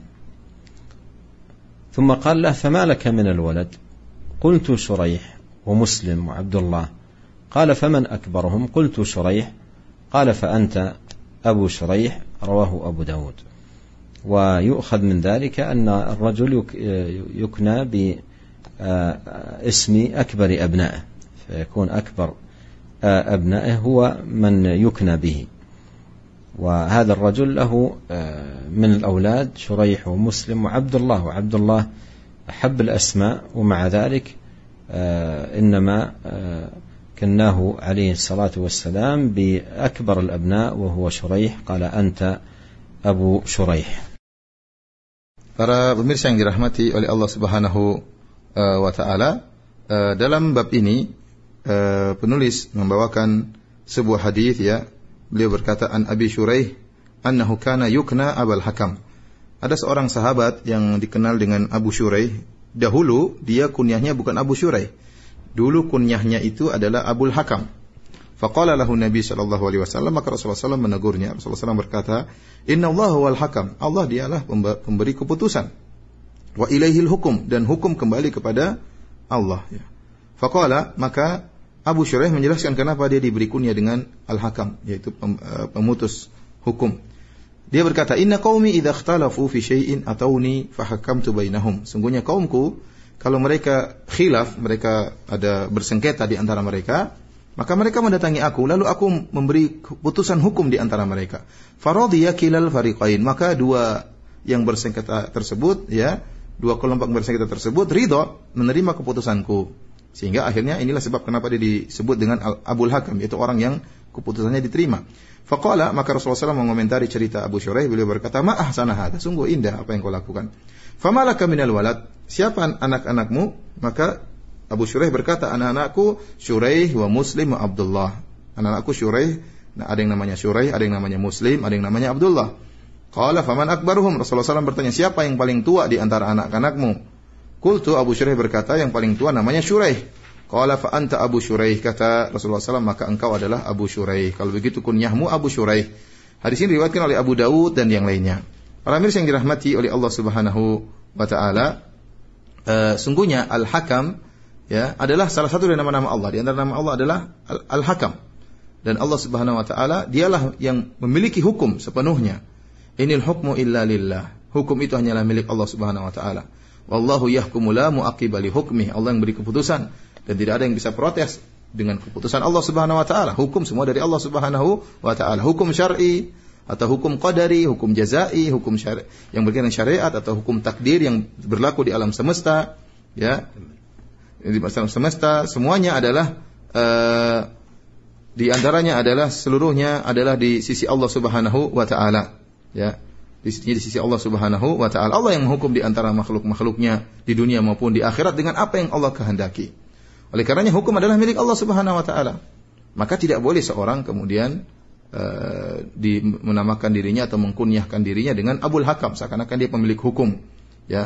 ثم قال له: فما لك من الولد؟ قلت: شريح ومسلم وعبد الله. قال: فمن أكبرهم؟ قلت: شريح. قال: فأنت أبو شريح. رواه أبو داود. ويؤخذ من ذلك أن الرجل يكنى باسم أكبر أبنائه، فيكون أكبر أبنائه هو من يكنى به. وهذا الرجل له من الأولاد شريح ومسلم وعبد الله، وعبد الله أحب الأسماء، ومع ذلك إنما كناه عليه الصلاة والسلام بأكبر الأبناء وهو شريح. قال: أنت أبو شريح. Para pemirsa yang dirahmati oleh Allah Subhanahu wa taala, dalam bab ini penulis membawakan sebuah hadis, ya. Beliau berkata, an Abi Shuraih annahu kana yukna Abul Hakam. Ada seorang sahabat yang dikenal dengan Abu Shuraih. Dahulu dia kunyahnya bukan Abu Shuraih. Dulu kunyahnya itu adalah Abul Hakam. Faqala lahu Nabi sallallahu alaihi wasallam, maka Rasulullah sallallahu menegurnya. Rasulullah sallallahu berkata, "Inna Allah wal hakam." Allah dialah pemberi keputusan. Wa ilaihil hukum, dan hukum kembali kepada Allah, ya. Faqala, maka Abu Shuraih menjelaskan kenapa dia diberi kunyah dengan Al-Hakam, yaitu pemutus hukum. Dia berkata, "Inna qaumi idza ikhtalafu fi syai'in atawni fahakamtu bainahum." Sungguhnya kaumku kalau mereka khilaf, mereka ada bersengketa di antara mereka, maka mereka mendatangi aku, lalu aku memberi putusan hukum di antara mereka. Faradiya kilal fariqain, maka dua yang bersengketa tersebut, ya, dua kelompok bersengketa tersebut ridha menerima keputusanku. Sehingga akhirnya inilah sebab kenapa dia disebut dengan Abul Hakam, yaitu orang yang keputusannya diterima. Faqala, maka Rasulullah SAW mengomentari cerita Abu Shuraih, beliau berkata, "Ma ahsana hadza, sungguh indah apa yang kau lakukan. Famalaka minal walad, siapa anak-anakmu?" Maka Abu Shuraih berkata, "Anak-anakku Shuraih wa Muslim wa Abdullah." Anak-anakku Shuraih, ada yang namanya Shuraih, ada yang namanya Muslim, ada yang namanya Abdullah. Qala faman akbaruhum, Rasulullah SAW bertanya, siapa yang paling tua di antara anak-anakmu? Qultu, Abu Shuraih berkata, yang paling tua namanya Shuraih. Qala fa anta Abu Shuraih, kata Rasulullah SAW, maka engkau adalah Abu Shuraih. Kalau begitu kunyahmu Abu Shuraih. Hadis ini diriwayatkan oleh Abu Dawud dan yang lainnya. Para mirsa yang dirahmati oleh Allah Subhanahu wa taala, sungguhnya Al-Hakam, ya, adalah salah satu dari nama-nama Allah. Di antara nama Allah adalah Al-Hakam. Dan Allah Subhanahu wa taala dialah yang memiliki hukum sepenuhnya. Inil hukmu illa lillah. Hukum itu hanyalah milik Allah Subhanahu wa taala. Wallahu yahkumu la mu'aqqiba li hukmihi. Allah yang beri keputusan dan tidak ada yang bisa protes dengan keputusan Allah Subhanahu wa taala. Hukum semua dari Allah Subhanahu wa taala. Hukum syar'i atau hukum qadari, hukum jazai, hukum syari' yang berkaitan syariat atau hukum takdir yang berlaku di alam semesta, ya. Di alam semesta semuanya adalah di antaranya adalah seluruhnya adalah di sisi Allah Subhanahu wa taala, ya. Di sisi Allah Subhanahu wa taala. Allah yang menghukum di antara makhluk-makhluknya di dunia maupun di akhirat dengan apa yang Allah kehendaki. Oleh karenanya hukum adalah milik Allah Subhanahu wa taala. Maka tidak boleh seorang kemudian menamakan dirinya atau mengkunyahkan dirinya dengan Abul Hakam seakan-akan dia pemilik hukum, ya.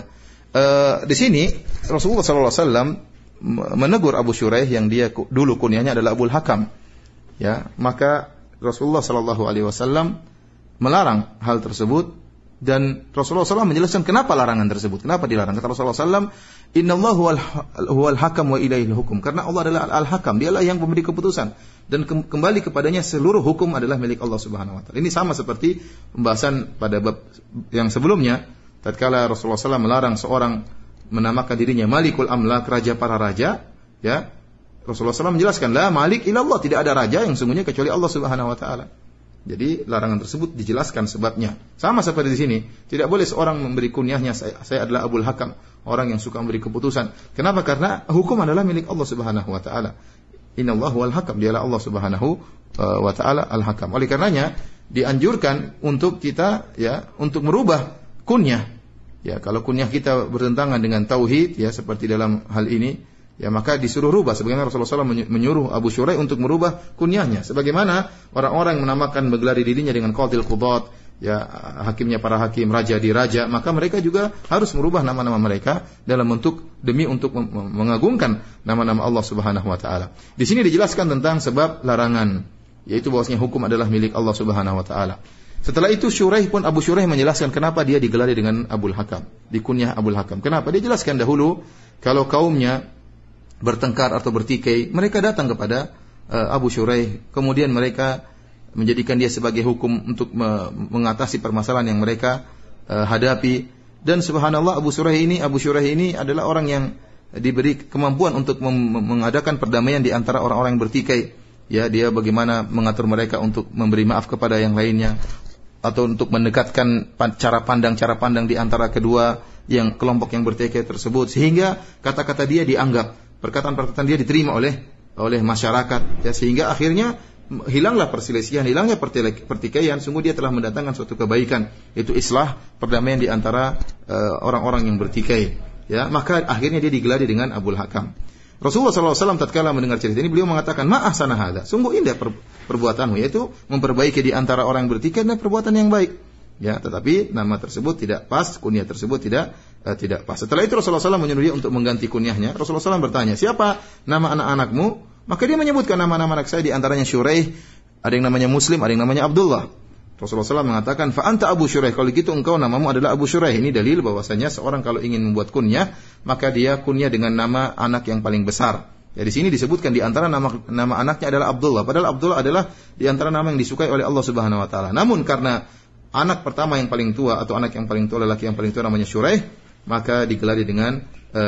Di sini Rasulullah sallallahu alaihi wasallam menegur Abu Shuraih yang dia dulu kunyahnya adalah Abul Hakam, ya. Maka Rasulullah sallallahu alaihi wasallam melarang hal tersebut. Dan Rasulullah SAW menjelaskan kenapa larangan tersebut. Kenapa dilarang? Kata Rasulullah SAW, Innallahu huwal hakam wa ilaihil hukum. Karena Allah adalah al-hakam. Dialah yang memberi keputusan. Dan kembali kepadanya seluruh hukum adalah milik Allah Subhanahu wa ta'ala. Ini sama seperti pembahasan pada bab yang sebelumnya. Tatkala Rasulullah SAW melarang seorang menamakan dirinya Malikul Amlak, raja para raja, ya. Rasulullah SAW menjelaskan, La malik ilallah. Tidak ada raja yang sungguhnya kecuali Allah Subhanahu wa ta'ala. Jadi larangan tersebut dijelaskan sebabnya. Sama seperti di sini, tidak boleh seorang memberi kunyahnya saya adalah Abul Hakam, orang yang suka memberi keputusan. Kenapa? Karena hukum adalah milik Allah Subhanahu wa taala. Innallahu wal hakam, dialah Allah Subhanahu wa taala al-hakam. Oleh karenanya dianjurkan untuk kita, ya, untuk merubah kunyah. Ya, kalau kunyah kita bertentangan dengan tauhid, ya, seperti dalam hal ini, ya, maka disuruh rubah. Sebagaimana Rasulullah SAW menyuruh Abu Shuraih untuk merubah kunyahnya. Sebagaimana orang-orang yang menamakan menggelari dirinya dengan Qadil Qudat, ya, hakimnya para hakim, raja di raja, maka mereka juga harus merubah nama-nama mereka dalam bentuk demi untuk mengagungkan nama-nama Allah Subhanahu wa taala. Di sini dijelaskan tentang sebab larangan, yaitu bahwasanya hukum adalah milik Allah Subhanahu wa taala. Setelah itu Abu Shuraih menjelaskan kenapa dia digelari dengan Abul Hakam, dikunyah Abul Hakam. Kenapa? Dia jelaskan dahulu kalau kaumnya bertengkar atau bertikai, mereka datang kepada Abu Shuraih, kemudian mereka menjadikan dia sebagai hukum untuk mengatasi permasalahan yang mereka hadapi. Dan subhanallah Abu Shuraih ini adalah orang yang diberi kemampuan untuk mengadakan perdamaian di antara orang-orang yang bertikai. Ya, dia bagaimana mengatur mereka untuk memberi maaf kepada yang lainnya atau untuk mendekatkan cara pandang di antara kedua yang kelompok yang bertikai tersebut, sehingga kata-kata dia dianggap, perkataan-perkataan dia diterima oleh masyarakat, ya, sehingga akhirnya hilanglah perselisihan, hilangnya pertikaian. Sungguh dia telah mendatangkan suatu kebaikan, yaitu islah, perdamaian di antara orang-orang yang bertikai, ya. Maka akhirnya dia digelari dengan Abul Hakam. Rasulullah SAW tatkala mendengar cerita ini, beliau mengatakan, ma ahsana hadza, sungguh indah perbuatanmu, yaitu memperbaiki di antara orang yang bertikai dan perbuatan yang baik, ya. Tetapi nama tersebut tidak pas, kunyah tersebut tidak pas. Setelah itu Rasulullah SAW menyuruh dia untuk mengganti kunyahnya. Rasulullah SAW bertanya, siapa nama anak-anakmu? Maka dia menyebutkan nama-nama anak saya, di antaranya Shuraih, ada yang namanya Muslim, ada yang namanya Abdullah. Rasulullah SAW mengatakan, fa anta Abu Shuraih, kalau gitu engkau namamu adalah Abu Shuraih. Ini dalil bahwasanya seorang kalau ingin membuat kunyah, maka dia kunyah dengan nama anak yang paling besar. Ya, di sini disebutkan di antara nama anaknya adalah Abdullah. Padahal Abdullah adalah di antara nama yang disukai oleh Allah Subhanahu wa taala. Namun karena anak pertama yang paling tua atau anak yang paling tua, lelaki yang paling tua namanya Shuraih, maka digelari dengan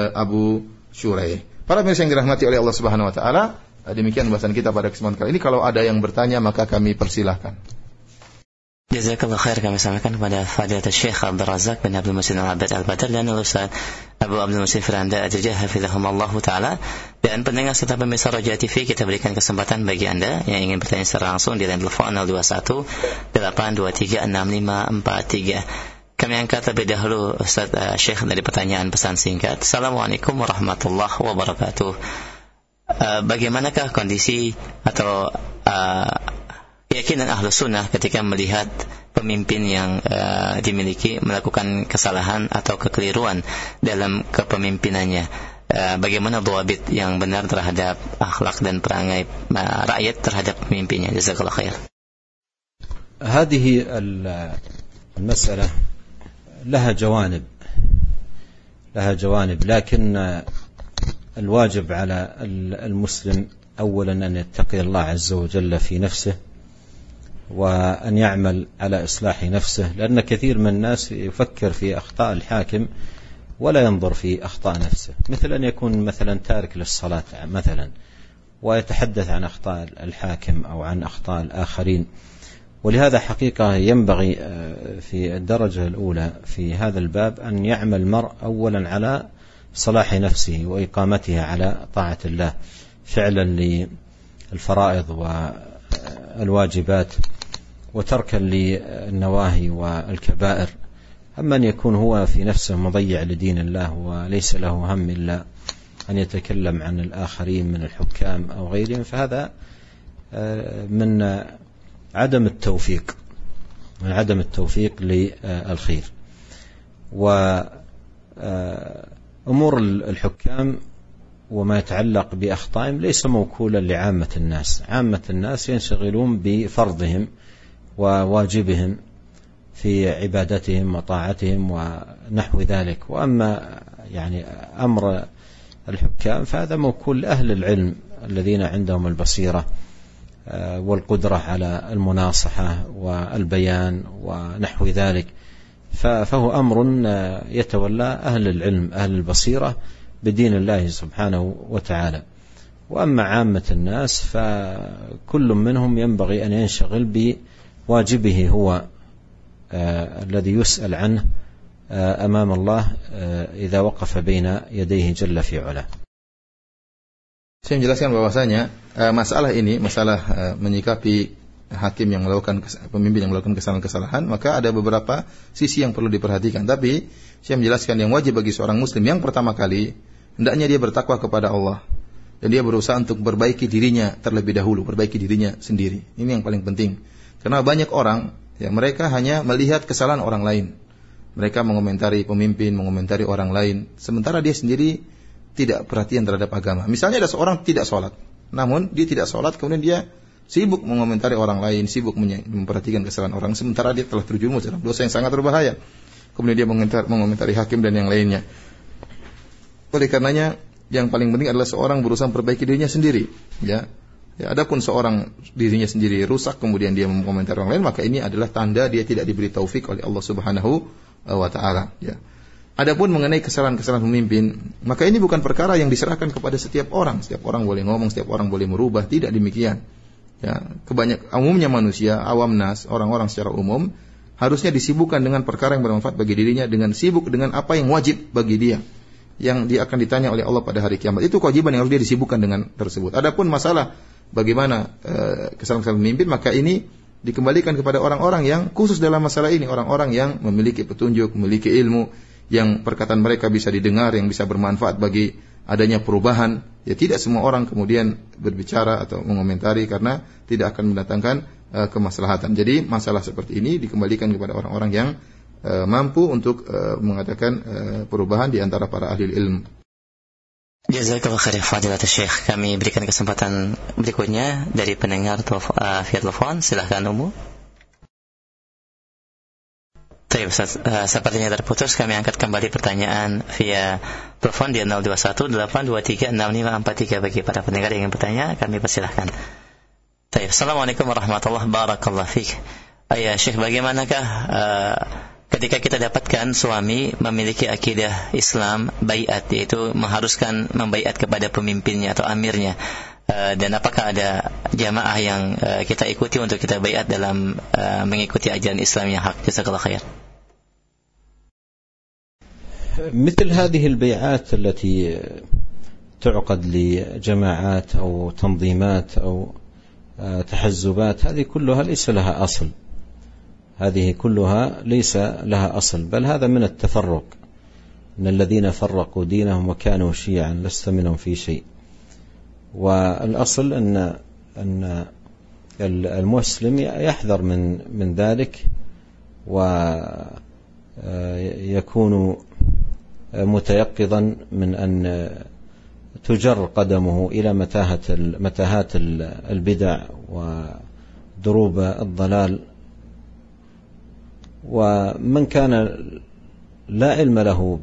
Abu Shuraih. Para pemirsa yang dirahmati oleh Allah Subhanahu wa taala, demikian bahasan kita pada kesempatan kali ini. Kalau ada yang bertanya maka kami persilahkan. Jazakallah khair, kami sampaikan kepada Fadilatul Syekh Abdul Razak bin Abdul Muhsin Al-Abbad Al-Badr dan Ustaz Abu Abdul Muhsin Firanda Al-Jajah hafizahumullah taala. Dan pendengar serta pemirsa Roja TV, kita berikan kesempatan bagi Anda yang ingin bertanya secara langsung di line telepon 021 823 6543. Kami angkat terlebih dahulu Ustaz Syekh dari pertanyaan pesan singkat. Assalamualaikum warahmatullahi wabarakatuh. Bagaimanakah kondisi atau keyakinan ahlu sunnah ketika melihat pemimpin yang dimiliki melakukan kesalahan atau kekeliruan dalam kepemimpinannya? Bagaimana dhawabit yang benar terhadap akhlak dan perangai rakyat terhadap pemimpinnya? Jazakallah khair. هذه المسألة لها جوانب لكن الواجب على المسلم أولا أن يتقي الله عز وجل في نفسه وأن يعمل على إصلاح نفسه، لأن كثير من الناس يفكر في أخطاء الحاكم ولا ينظر في أخطاء نفسه، مثل أن يكون مثلا تارك للصلاة مثلا ويتحدث عن أخطاء الحاكم أو عن أخطاء الآخرين. ولهذا حقيقة ينبغي في الدرجة الأولى في هذا الباب أن يعمل المرء أولا على صلاح نفسه وإقامتها على طاعة الله، فعلا للفرائض والواجبات وتركا للنواهي والكبائر. أما أن يكون هو في نفسه مضيع لدين الله وليس له هم إلا أن يتكلم عن الآخرين من الحكام أو غيرهم، فهذا من عدم التوفيق للخير. وأمور الحكام وما يتعلق بأخطائهم ليس موكولا لعامة الناس. عامة الناس ينشغلون بفرضهم وواجبهم في عبادتهم وطاعتهم ونحو ذلك، وأما يعني أمر الحكام فهذا موكول لأهل العلم الذين عندهم البصيرة والقدرة على المناصحة والبيان ونحو ذلك، فهو أمر يتولى أهل العلم أهل البصيرة بدين الله سبحانه وتعالى. وأما عامة الناس فكل منهم ينبغي أن ينشغل بواجبه هو الذي يسأل عنه أمام الله إذا وقف بين يديه جل في علاه. Saya menjelaskan bahwasanya masalah ini, masalah menyikapi hakim yang melakukan pemimpin yang melakukan kesalahan-kesalahan, maka ada beberapa sisi yang perlu diperhatikan. Tapi saya menjelaskan yang wajib bagi seorang muslim yang pertama kali hendaknya dia bertakwa kepada Allah dan dia berusaha untuk perbaiki dirinya terlebih dahulu, perbaiki dirinya sendiri. Ini yang paling penting. Karena banyak orang ya mereka hanya melihat kesalahan orang lain. Mereka mengomentari pemimpin, mengomentari orang lain, sementara dia sendiri tidak perhatian terhadap agama. Misalnya ada seorang tidak sholat, namun dia tidak sholat, kemudian dia sibuk mengomentari orang lain, sibuk memperhatikan kesalahan orang, sementara dia telah terjerumus dalam dosa yang sangat berbahaya. Kemudian dia mengomentari hakim dan yang lainnya. Oleh karenanya, yang paling penting adalah seorang berusaha memperbaiki dirinya sendiri. Ya, adapun seorang dirinya sendiri rusak, kemudian dia mengomentari orang lain, maka ini adalah tanda dia tidak diberi taufik oleh Allah Subhanahu wa Ta'ala. Ya. Adapun mengenai kesalahan-kesalahan pemimpin, maka ini bukan perkara yang diserahkan kepada setiap orang. Setiap orang boleh ngomong, setiap orang boleh merubah, tidak demikian. Ya, umumnya manusia, awam nas, orang-orang secara umum harusnya disibukkan dengan perkara yang bermanfaat bagi dirinya, dengan sibuk dengan apa yang wajib bagi dia, yang dia akan ditanya oleh Allah pada hari kiamat. Itu kewajiban yang harus dia disibukkan dengan tersebut. Adapun masalah bagaimana kesalahan-kesalahan pemimpin, maka ini dikembalikan kepada orang-orang yang khusus dalam masalah ini, orang-orang yang memiliki petunjuk, memiliki ilmu, yang perkataan mereka bisa didengar, yang bisa bermanfaat bagi adanya perubahan. Ya, tidak semua orang kemudian berbicara atau mengomentari karena tidak akan mendatangkan kemaslahatan. Jadi masalah seperti ini dikembalikan kepada orang-orang yang mampu untuk mengadakan perubahan di antara para ahli ilmu. Jazakallahu khairan fadilatul Syekh. Kami berikan kesempatan berikutnya dari pendengar via telepon. Silahkan Umu. Baik, sepertinya terputus. Kami angkat kembali pertanyaan via telepon di 0218236543 bagi para pendengar yang ingin bertanya. Kami persilahkan. Baik, Assalamualaikum warahmatullahi wabarakatuh. Ya Syekh, bagaimanakah ketika kita dapatkan suami memiliki akidah Islam baiat, yaitu mengharuskan membaiat kepada pemimpinnya atau amirnya, dan apakah ada jamaah yang kita ikuti untuk kita baiat dalam mengikuti ajaran Islam yang hak? Jazakallahu khair. مثل هذه البيعات التي تعقد لجماعات أو تنظيمات أو تحزبات، هذه كلها ليس لها أصل، هذه كلها ليس لها أصل، بل هذا من التفرق، إن الذين فرقوا دينهم وكانوا شيعا لست منهم في شيء. والأصل أن المسلم يحذر من ذلك ويكون متيقظا من أن تجر قدمه إلى متاهات البدع ودروب الضلال. ومن كان لا علم له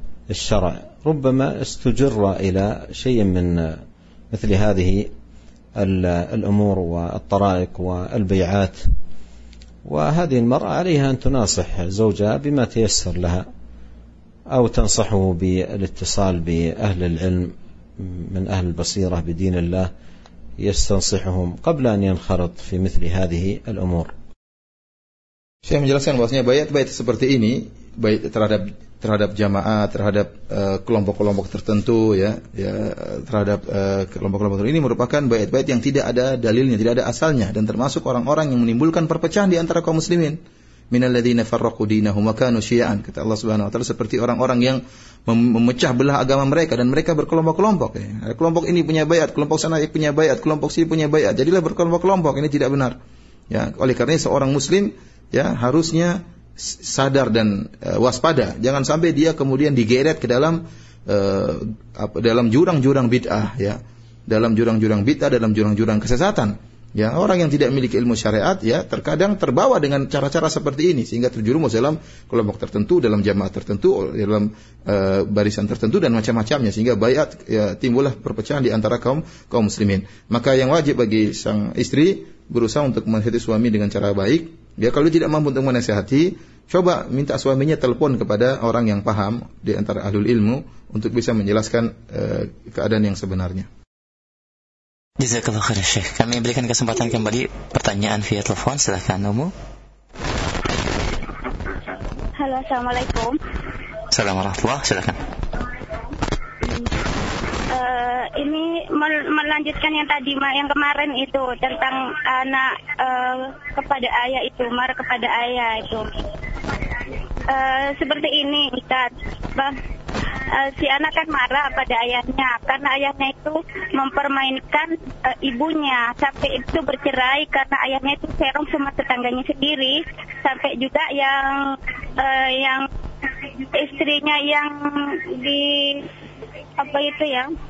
بالشرع ربما استجر إلى شيء من مثل هذه الأمور والطرائق والبيعات. وهذه المرأة عليها أن تناصح زوجها بما تيسر لها، أو تنصحه بالاتصال بأهل العلم من أهل البصيرة بدين الله يستنصحهم قبل أن ينخرط في مثل هذه الأمور. Saya menjelaskan bahwasanya bait-bait seperti ini, bait terhadap jamaah, terhadap kelompok-kelompok tertentu, terhadap kelompok-kelompok tertentu ini merupakan bait-bait yang tidak ada dalilnya, tidak ada asalnya, dan termasuk orang-orang yang menimbulkan perpecahan di antara kaum muslimin. Minal ladzina farraqu dinahum wa kanu syi'an, kata Allah Subhanahu wa taala, seperti orang-orang yang memecah belah agama mereka dan mereka berkelompok-kelompok. Kelompok ini punya baiat, kelompok sana punya baiat, kelompok sini punya baiat. Jadilah berkelompok-kelompok, ini tidak benar. Ya, oleh karena seorang muslim harusnya sadar dan waspada, jangan sampai dia kemudian digeret ke dalam jurang-jurang bid'ah, dalam jurang-jurang bid'ah, dalam jurang-jurang kesesatan. Orang yang tidak memiliki ilmu syariat terkadang terbawa dengan cara-cara seperti ini sehingga terjerumus dalam kelompok tertentu, dalam jamaah tertentu, dalam barisan tertentu dan macam-macamnya, sehingga baiat timbullah perpecahan di antara kaum muslimin. Maka yang wajib bagi sang istri berusaha untuk menasihati suami dengan cara baik. Kalau tidak mampu untuk menasihati, coba minta suaminya telepon kepada orang yang paham di antara ahlul ilmu untuk bisa menjelaskan keadaan yang sebenarnya. Jazakallah khair Syekh. Kami berikan kesempatan kembali pertanyaan via telepon. Silakan Umu. Halo, assalamualaikum. Assalamualaikum warahmatullahi. Silakan. Ini melanjutkan yang tadi, yang kemarin itu tentang anak kepada ayah itu, marah kepada ayah itu. Seperti ini, Ustaz. Si anak kan marah pada ayahnya karena ayahnya itu mempermainkan ibunya sampai itu bercerai karena ayahnya itu serong sama tetangganya sendiri, sampai juga yang istrinya yang di apa itu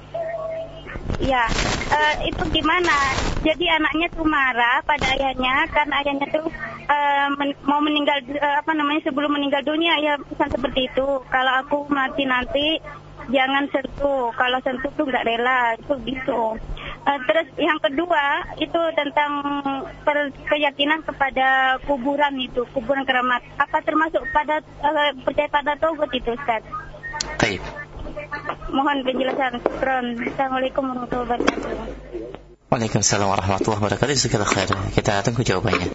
itu gimana? Jadi anaknya tuh marah pada ayahnya karena ayahnya tuh mau meninggal sebelum meninggal dunia, ya pesan seperti itu. Kalau aku mati nanti jangan sentuh, kalau sentuh tuh nggak rela, itu gitu. Terus yang kedua itu tentang keyakinan kepada kuburan itu, kuburan keramat. Apa termasuk pada percaya pada tauhid itu, Ustaz? Baik. Mohon penjelasan. Assalamualaikum warahmatullahi wabarakatuh. Waalaikumsalam warahmatullahi wabarakatuh. Jazakallahu khair. Kita tunggu jawabannya.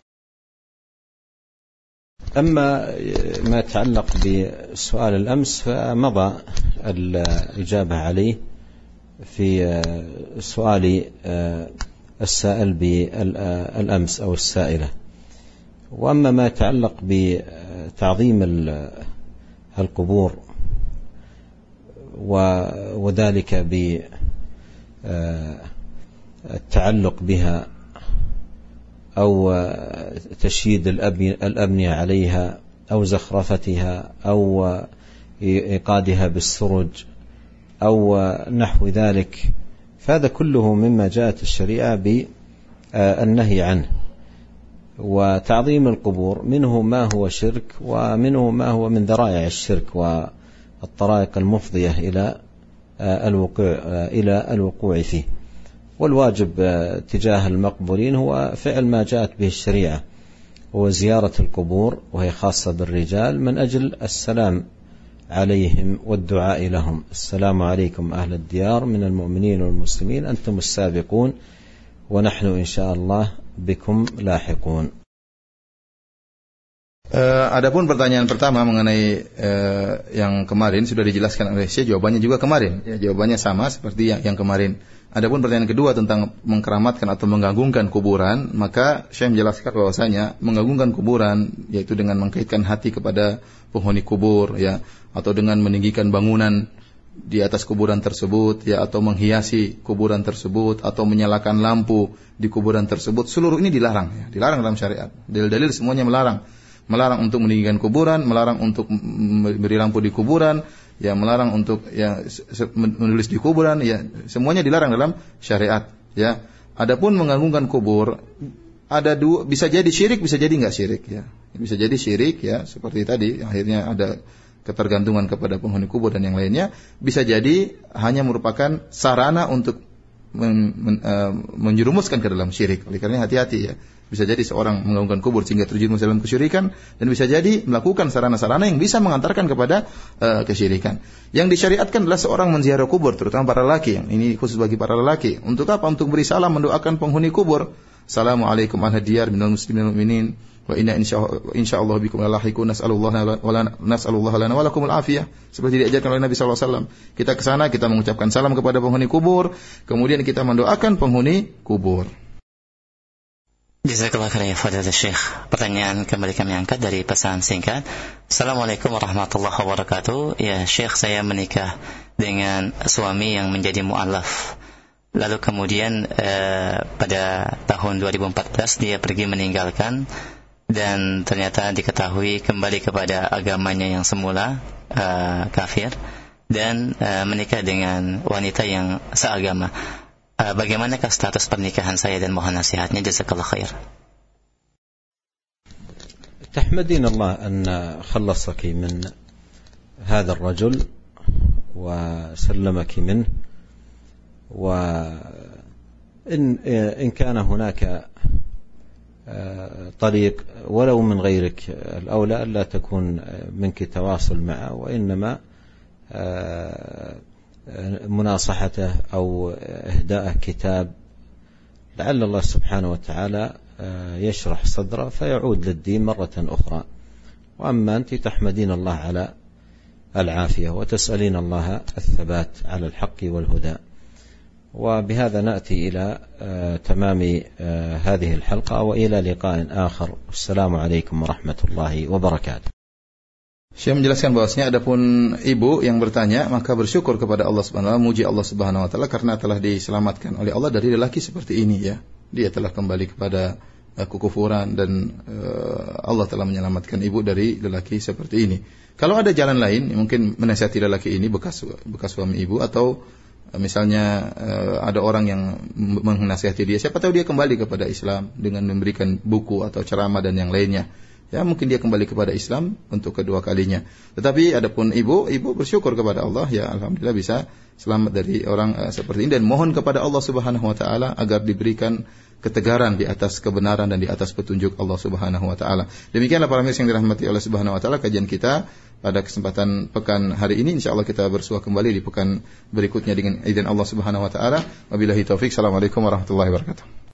أما ما يتعلق بسؤال الأمس فمضى الإجابة عليه في سؤال السائل بالأمس أو السائلة. وأما ما يتعلق بتعظيم القبور وذلك بالتعلق بها أو تشييد الأبنية عليها أو زخرفتها أو إيقادها بالسرج أو نحو ذلك، فهذا كله مما جاءت الشريعة بالنهي عنه. وتعظيم القبور منه ما هو شرك ومنه ما هو من ذرائع الشرك والطرائق المفضية إلى الوقوع فيه. والواجب تجاه المقبورين هو فعل ما جاءت به الشريعة، هو زيارة القبور، وهي خاصة بالرجال، من أجل السلام عليهم والدعاء لهم. السلام عليكم أهل الديار من المؤمنين والمسلمين، أنتم السابقون ونحن إن شاء الله بكم لاحقون. Adapun pertanyaan pertama mengenai yang kemarin sudah dijelaskan oleh Syekh, jawabannya juga kemarin. Jawabannya sama seperti yang kemarin. Adapun pertanyaan kedua tentang mengkeramatkan atau menggagungkan kuburan, maka Syekh menjelaskan bahwasanya menggagungkan kuburan yaitu dengan mengkaitkan hati kepada penghuni kubur, atau dengan meninggikan bangunan di atas kuburan tersebut, atau menghiasi kuburan tersebut, atau menyalakan lampu di kuburan tersebut, seluruh ini dilarang, dilarang dalam syariat. Dalil-dalil semuanya melarang untuk meninggikan kuburan, melarang untuk beri lampu di kuburan, melarang untuk menulis di kuburan, semuanya dilarang dalam syariat. Adapun menggagungkan kubur ada dua, bisa jadi syirik, bisa jadi enggak syirik. Bisa jadi syirik, seperti tadi akhirnya ada ketergantungan kepada penghuni kubur dan yang lainnya. Bisa jadi hanya merupakan sarana untuk menjerumuskan ke dalam syirik. Oleh karena hati-hati ya. Bisa jadi seorang mengagungkan kubur sehingga terjerumus dalam kesyirikan, dan bisa jadi melakukan sarana-sarana yang bisa mengantarkan kepada kesyirikan. Yang disyariatkan adalah seorang menziarah kubur, terutama para lelaki. Yang ini khusus bagi para lelaki. Untuk apa? Untuk beri salam, mendoakan penghuni kubur. Assalamualaikum ahla diyar minal muslimin wal mu'minin wa inna insyaallah bikum lahiqun nas'alullah lana wa lakumul afiyah. Seperti diajarkan oleh Nabi sallallahu alaihi wasallam. Kita ke sana, kita mengucapkan salam kepada penghuni kubur, kemudian kita mendoakan penghuni kubur. Jazakallah khairan ya Fadilatul Syekh. Pertanyaan kembali kami angkat dari pesan singkat. Assalamualaikum warahmatullahi wabarakatuh. Ya Syekh, saya menikah dengan suami yang menjadi mu'alaf. Lalu kemudian pada tahun 2014 dia pergi meninggalkan, dan ternyata diketahui kembali kepada agamanya yang semula, kafir, dan menikah dengan wanita yang seagama. Bagaimanakah status pernikahan saya, dan mohon nasihatnya. Jazakallah khair. تحمدين الله أن خلصك من هذا الرجل وسلمك منه، وإن كان هناك طريق ولو من غيرك الأولى ألا تكون منك تواصل معه، وإنما مناصحته أو إهداءه كتاب لعل الله سبحانه وتعالى يشرح صدره فيعود للدين مرة أخرى. وأما أنت تحمدين الله على العافية وتسألين الله الثبات على الحق والهدى. وبهذا نأتي إلى تمام هذه الحلقة وإلى لقاء آخر. السلام عليكم ورحمة الله وبركاته. Syekh menjelaskan bahwasanya adapun ibu yang bertanya, maka bersyukur kepada Allah Subhanahu wa taala, muji Allah Subhanahu wa taala karena telah diselamatkan oleh Allah dari lelaki seperti ini ya. Dia telah kembali kepada kekufuran, dan Allah telah menyelamatkan ibu dari lelaki seperti ini. Kalau ada jalan lain, mungkin menasihati lelaki ini bekas suami ibu, atau misalnya ada orang yang menasihati dia, siapa tahu dia kembali kepada Islam dengan memberikan buku atau ceramah dan yang lainnya. Ya, mungkin dia kembali kepada Islam untuk kedua kalinya. Tetapi adapun ibu bersyukur kepada Allah, ya alhamdulillah bisa selamat dari orang seperti ini, dan mohon kepada Allah Subhanahu wa taala agar diberikan ketegaran di atas kebenaran dan di atas petunjuk Allah Subhanahu wa taala. Demikianlah para mirsa yang dirahmati Allah Subhanahu wa taala, kajian kita pada kesempatan pekan hari ini. Insyaallah kita bersua kembali di pekan berikutnya dengan izin Allah Subhanahu wa taala. Wabillahi taufik. Assalamualaikum warahmatullahi wabarakatuh.